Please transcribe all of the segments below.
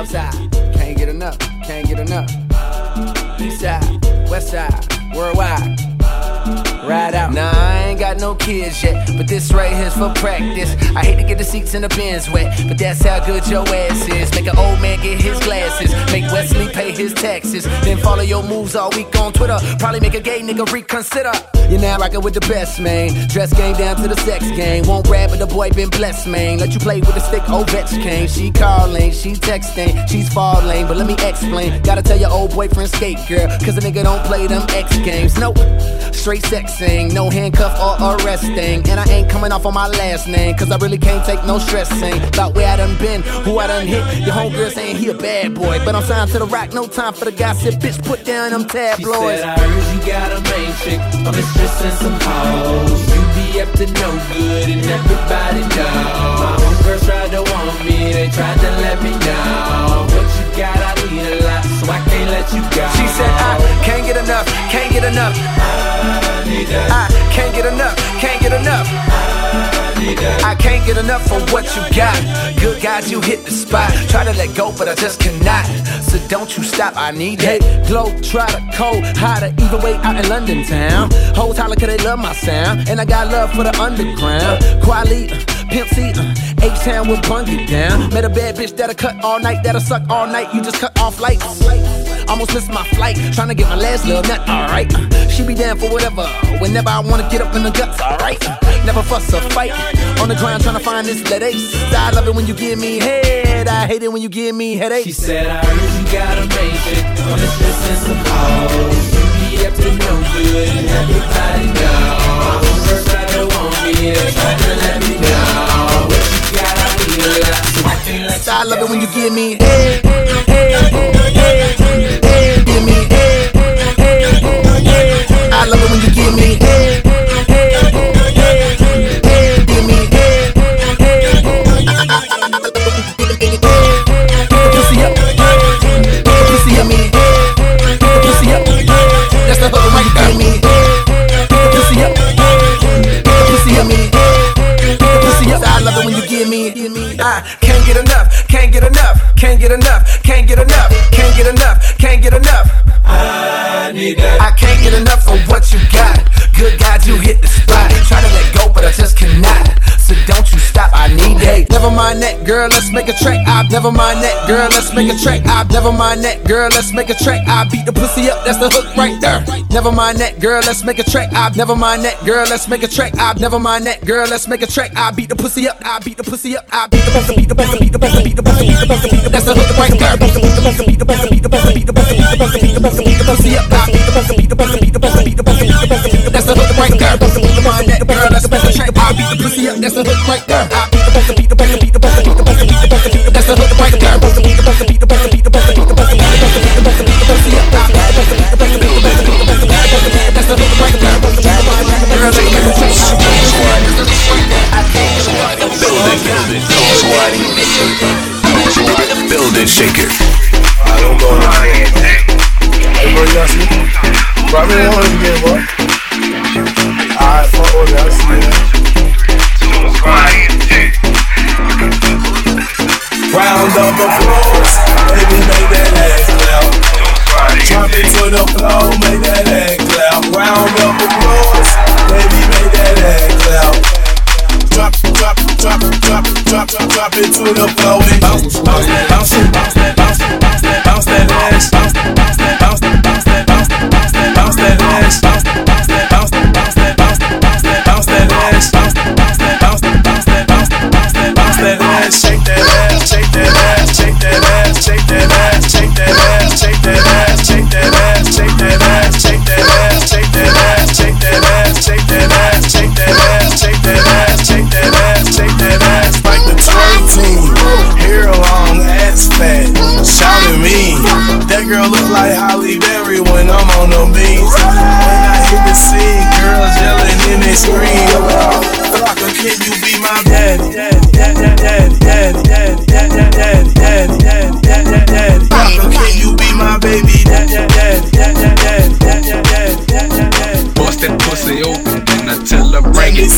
Southside, can't get enough, can't get enough. Eastside, Westside, worldwide. Ride out. Nah, I ain't got no kids yet, but this right here's for practice. I hate to get the seats in the bins wet, but that's how good your ass is. Make an old man get his glasses, make Wesley pay his taxes, then follow your moves all week on Twitter. Probably make a gay nigga reconsider. You're now rockin' with the best, man. Dress game down to the sex game. Won't brag, but the boy been blessed, man. Let you play with the stick, Ovechkin. She calling, she texting, she's falling, but let me explain. Gotta tell your old boyfriend skate, girl, cause a nigga don't play them X games. Nope, straight sexing, no handcuff or arresting. And I ain't coming off on my last name, cause I really can't take no stressing about where I done been, who I done hit. Your homegirl saying he a bad boy, but I'm signed to the rock, no time for the gossip. Bitch, put down them tabloids. She said, I heard you got a main chick, a mistress and some hoes. You be up to no good and everybody know. My homegirls tried to want me, they tried to let me know. What you got, I need a lot, so I can't let you go. She said, I can't get enough, can't get enough. I can't get enough, can't get enough. I can't get enough for what you got. Good guys, you hit the spot. Try to let go, but I just cannot. So don't you stop, I need that. Glow, try to cold, hotter, either way out in London town. Hoes holler cause they love my sound, and I got love for the underground. Quali, Pimp C, H-Town will bung it down. Met a bad bitch that'll cut all night, that'll suck all night. You just cut off lights. Almost missed my flight, tryna get my last little nut, alright. She be down for whatever, whenever I wanna get up in the guts, alright. Never fuss or fight, on the ground tryna find this lead ace. I love it when you give me head, I hate it when you give me headaches. She said, I heard you got a main chick, a mistress and some hoes. You be up to no good and everybody know. My homegirls tried to want me, they tried to let me know. What you got, I need a lot, so I can't let you go. I love it when you give me head, head, head, head, give me head, head, head. I love it when you give me head, head, head, head, give me head, head, pussy up, pussy up, me, pussy up. That's the hook right there, me, pussy up, pussy up, me, pussy up. I love it when you give me. I can't get enough, can't get enough, can't get enough, can't get enough, can't get enough, can't get enough. I need that. I can't get enough of what you got. Good God, you hit the spot. Try to let go, but I just cannot. So don't you stop, I need that. Never mind that, girl, let's make a track. Never mind that, girl, let's make a track. Never mind that, girl, let's make a track. I beat the pussy up, that's the hook right there. Never mind that, girl, let's make a track. Never mind that, girl, let's make a track. Never mind that, girl, let's make a track. I beat the pussy up, I beat the pussy up, I beat the pussy, beat the pussy, beat the pussy, beat the pussy, beat the pussy, beat the pussy. That's the hook right there. Beat the pussy, beat the pussy, beat the pussy, beat the pussy, beat the pussy, beat the pussy, beat the pussy up. I beat the pussy, beat the pussy, beat the pussy, beat the pussy, beat the pussy, beat the pussy. That's the hook right there. Never mind that, girl, let's make a track. I beat the pussy up, that's the hook right there. I beat the pussy, beat the pussy, beat the pussy, beat the pussy, beat the pussy, beat the pussy. That's the hook right there. Beat the pussy, beat the pussy, beat the pussy, beat the pussy, beat the pussy, beat the pussy, beat the pussy up. I beat the pussy, beat the pussy, beat the pussy, beat the pussy, beat the pussy. That's the hook right there. Girl, let's make a track. Building shaker. I don't go around here. Everybody else see? Probably don't want to get boy. Alright, fuck with me, I see that. Round up the floors, baby, make that leg clap. Drop it to the floor, make that leg clap. Round up the floors, baby, make that leg clap. Drop it to the floor and bounce, bounce, bounce, bounce, bounce, bounce, bounce that ass, bounce, bounce, bounce, bounce, bounce, bounce that ass, bounce, bounce, bounce, bounce, bounce, bounce that ass, bounce, bounce, bounce, bounce, bounce, bounce that ass, shake that ass, shake that ass, shake that ass, shake that ass, shake that ass, shake that ass, shake that ass, shake that ass, shake that ass, shake that ass, shake that ass, shake that ass, shake that ass, shake that ass, shake that ass, shake that ass, like the twerk team. Hair long, ass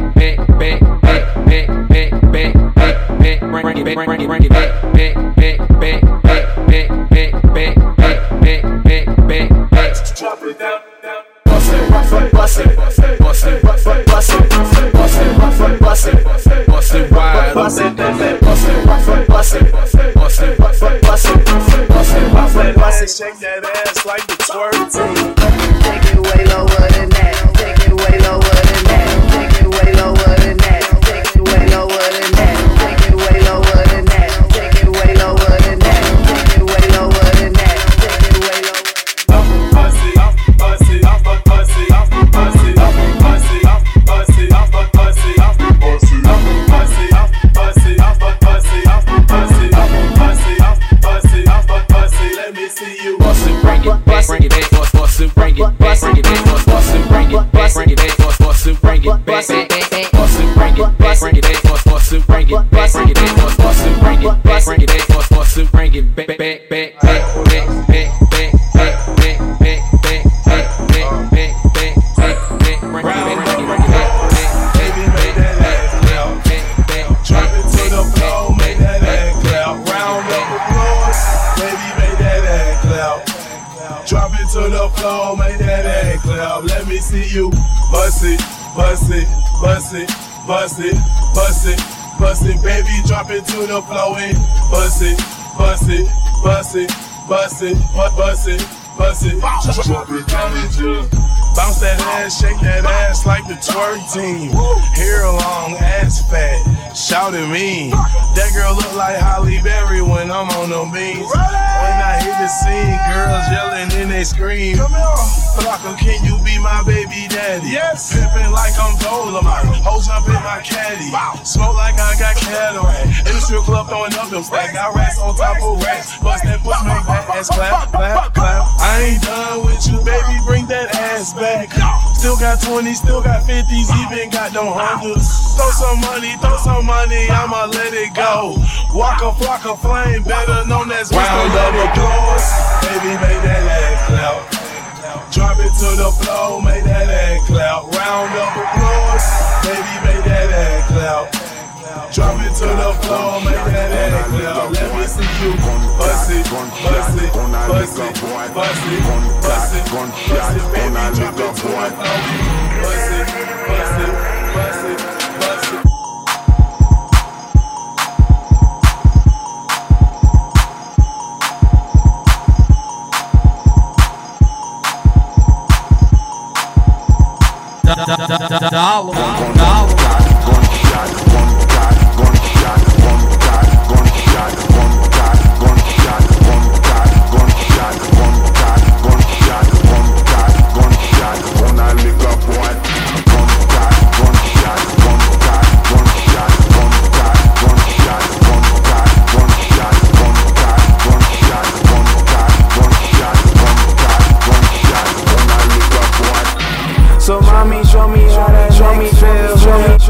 Shake that ass like the twerk team. Take it way lower than that. Take it way lower than that. Take it way lower than that. Take it way lower than that. Take it way lower than that. Take it way lower than that. Take it way lower than that. Take it way lower. Pussy, pussy, pussy, pussy, pussy, pussy, pussy, pussy, pussy, pussy, pussy. Let me see you. Bust it, bring it back, bring it back, bust it, bring it back, bring it back, bust it, bring it back, bring it back, bust it, bring it back, bust it, bring it back, bring it back, bust it, bring it back, bring it back, bust it, bring it back, bring it back, bust it, bring it back, back, back, back, back, back, back, back, back, back, back, back, back, back, back, back, bring it back, Baby, make that ass clap. Drop it to the floor, make that ass clap. Round of applause. Baby, make that ass clap. Drop it to the floor, make that ass clap. Let me see you bust it, bust it, bust it, bust it, bust it, bust it. Baby, drop it to the floor and bust it, bust it, bust it, bust it, bust it, bust it. Drop it down and just bounce that ass, shake that ass like the twerk team. Hair long, ass fat, shouting mean. That girl look like Holly Berry when I'm on them beans. When I hit the scene, girls yelling and they scream. Flocka, can you be my baby daddy? Yes. Pimpin' like I'm Dolomite, hoes up in my caddy. Smoke like I got cataract. In the strip club throwing up them stacks. Got racks on top of racks. Bust that push, make that ass clap, clap, clap. I ain't done with you, baby, bring that ass back. Still got 20s, still got 50s, even got them hundreds. Throw some money, I'ma let it go. Waka Flocka Flame, better known as Round of applause. Baby, make that ass clap. Drop it to the floor, make that ass clap. Round of applause. Baby, make that ass clap. Drop it to the floor, make that ass clap. Let me see you bust it, bust it, bust it, bust it, bust it, bust it, baby, drop it to the floor. Bust it, bust it, bust it, bust it. So mommy, show me how that make me feel.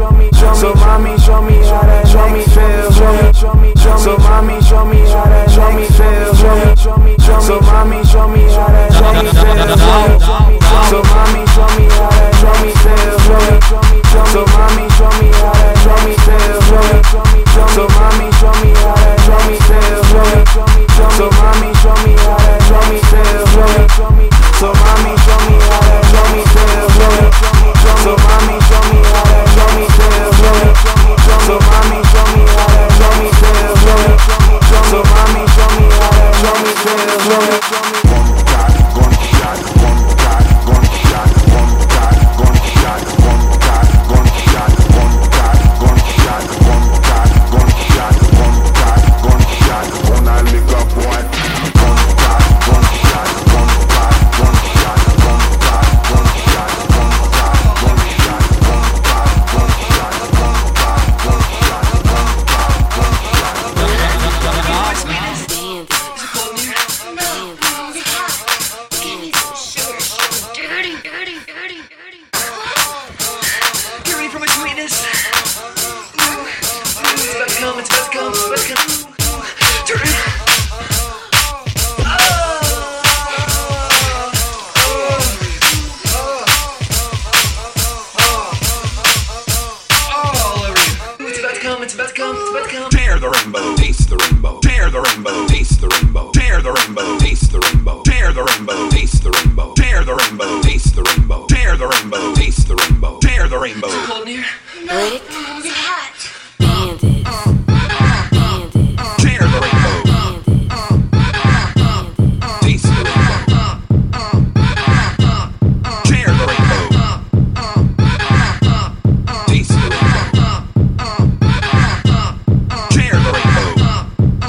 Tear the rainbow, taste the rainbow. Tear the rainbow, taste the rainbow. Tear the rainbow, taste the rainbow. Tear the rainbow, taste the rainbow. Tear the rainbow, taste the rainbow. Tear the rainbow, taste the rainbow. Tear the rainbow. Is it cold in here? Rick, Is it hot? Bandit, Bandit, Tear the rainbow, Bandit, taste the rainbow. Tear the rainbow, taste the rainbow. Tear the rainbow,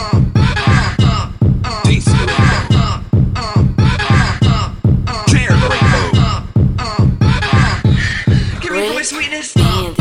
taste the rainbow. Tear the rainbow. Get ready for my sweetness. Bandit.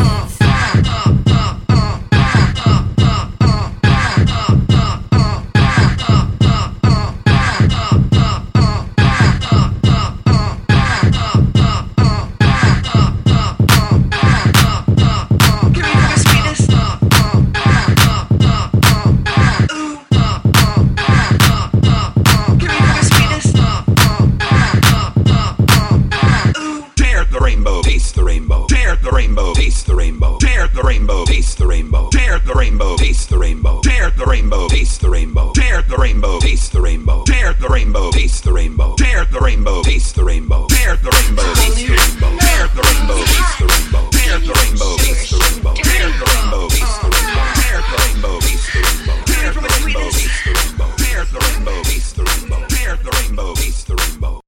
Taste the rainbow. Tear the rainbow. Taste the rainbow. Tear the rainbow. Taste the rainbow. Tear the rainbow. Taste the rainbow. Tear the rainbow. Taste the rainbow. Tear the rainbow. Taste the rainbow. Tear the rainbow. Taste the rainbow. Tear the rainbow. Taste the